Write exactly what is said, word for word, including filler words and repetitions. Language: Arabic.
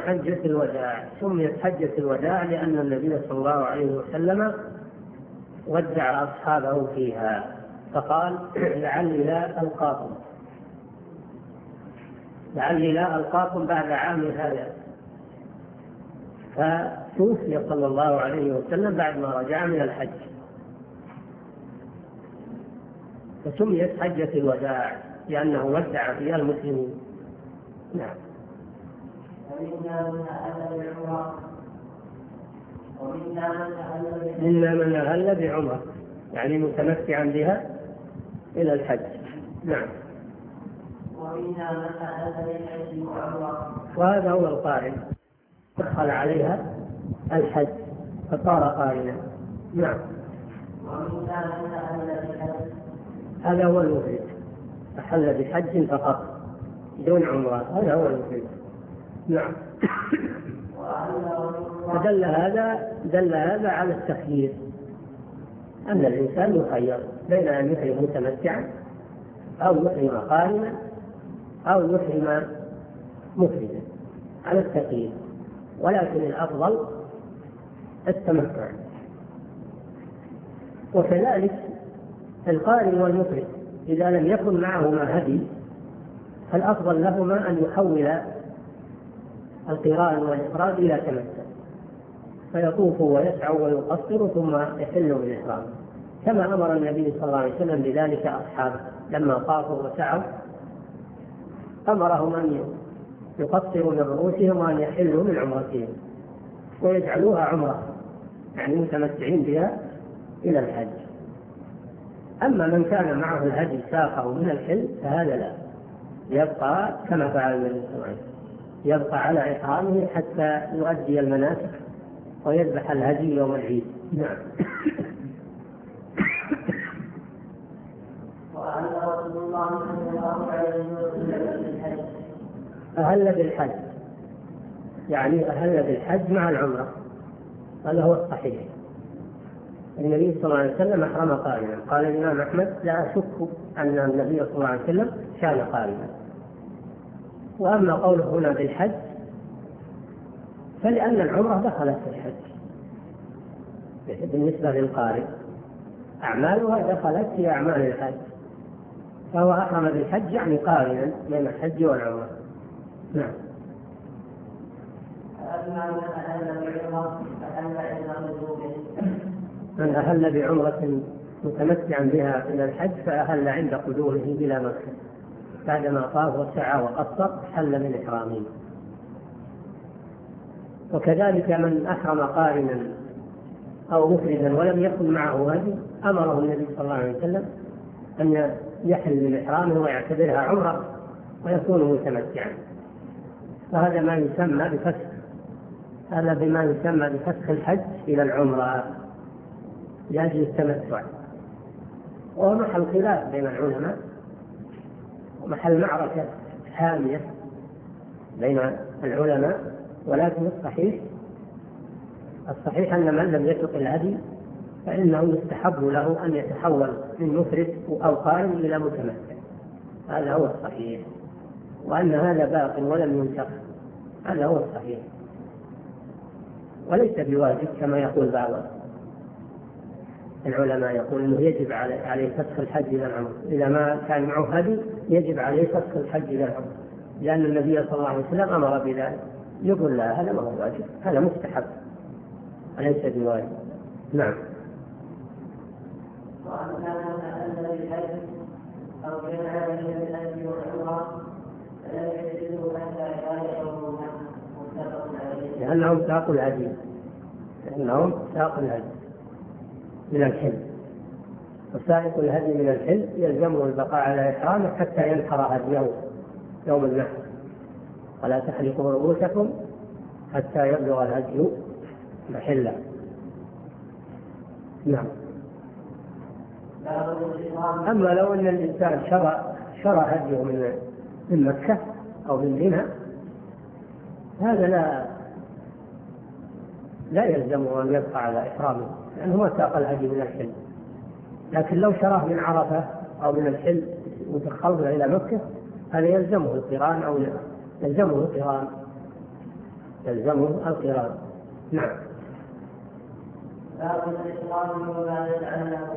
حجة الوداع. سميت حجة الوداع لأن النبي صلى الله عليه وسلم ودع أصحابه فيها، فقال لعلي لا ألقاكم لعلي لا ألقاكم بعد عام هذا. فتوفي صلى الله عليه وسلم بعد ما رجع من الحج، فسميت حجة الوداع لأنه ودع فيها المسلمين. نعم. منا من أهل بعمرة يعني متمتعا بها إلى الحج. نعم. وهذا هو القارن، دخل عليها الحج فصار قارنا. نعم. هذا هو المفرد، أحل بحج فقط دون عمرة، هذا هو المفرد. نعم. فدل هذا دل هذا على التخيير، أن الإنسان يخير بين أن يحرم متمتعا أو يحرم قارنا أو يحرم مفردا، على التخيير، ولكن الأفضل التمتع. وكذلك القارن والمفرد إذا لم يكن معهما هدي فالأفضل لهما أن يحول القران والإفراد إلى تمتع، فيطوفوا ويسعوا ويقصروا ثم يحلوا بالإحرام، كما أمر النبي صلى الله عليه وسلم بذلك أصحابه لما طافوا وسعوا، أمرهم أن يقصروا من رؤوسهم وأن يحلوا من عمرتهم ويجعلوها عمرة، يعني متمتعين بها إلى الحج. أما من كان معه الهدي ساقه من الحل فهذا لا، يبقى كما فعل النبي صلى الله عليه وسلم، يبقى على إحرامه حتى يؤدي المناسك ويذبح الهدي يوم العيد. نعم. أهل بالحج يعني أهل بالحج مع العمرة، هذا هو الصحيح. النبي صلى الله عليه وسلم أحرم قارنا، قال الإمام أحمد لا أشك أن النبي صلى الله عليه وسلم كان قارنا. وأما قوله هنا بالحج فلأن العمرة دخلت في الحج بالنسبة للقارئ، أعمالها دخلت في أعمال الحج، فهو أحرم بالحج يعني قارنا بين الحج والعمرة. نعم. من أهل بعمرة متمتعا بها إلى الحج فأهل عند قدومه إلى مكة بعدما طاف وسعى وقصر حل من إحرامه. وكذلك من أحرم قارنا أو مفردا ولم يكن معه هدي أمره النبي صلى الله عليه وسلم أن يحل من إحرامه ويعتبرها عمرة ويكون متمتعا، فهذا ما يسمى بفسخ هذا بما يسمى بفسخ الحج إلى العمرة لأجل التمتع. وهو محل خلاف بين العلماء ومحل معركة حامية بين العلماء، ولكن الصحيح الصحيح أن من لم يسق الهدي فإنه يستحب له أن يتحول من مفرد أو قارن إلى متمتع، هذا هو الصحيح، وأن هذا باق ولم ينسخ، هذا هو الصحيح، وليس بواجب كما يقول بعض العلماء، يقول انه يجب عليه فسخ الحج الى العمره، اذا ما كان معه هدي يجب عليه فسخ الحج الى العمره، لان النبي صلى الله عليه وسلم امر بذلك. يقول لا، هذا ما هو واجب، هذا مستحب وليس بواجب. نعم. لأنهم ساقوا الهدي لأنهم ساقوا الهدي من الحل، وسائق الهدي من الحل يلزمه البقاء على إحرامه حتى ينحر هديه يوم النحر، ولا تحلقوا رؤوسكم حتى يبلغ الهدي محله. نعم. أما لو أن الإنسان شرى شرى هديه من من مكة أو من منى هذا لا لا يلزمه أن يبقى على إحرامه، لأنه هو ساق الهدي من الحل. لكن لو شراه من عرفة أو من الحل وتخلص إلى مكة هذا يلزمه القران أو يلزمه القران تلزمه القران. نعم. باب الإحرام وما يتعلق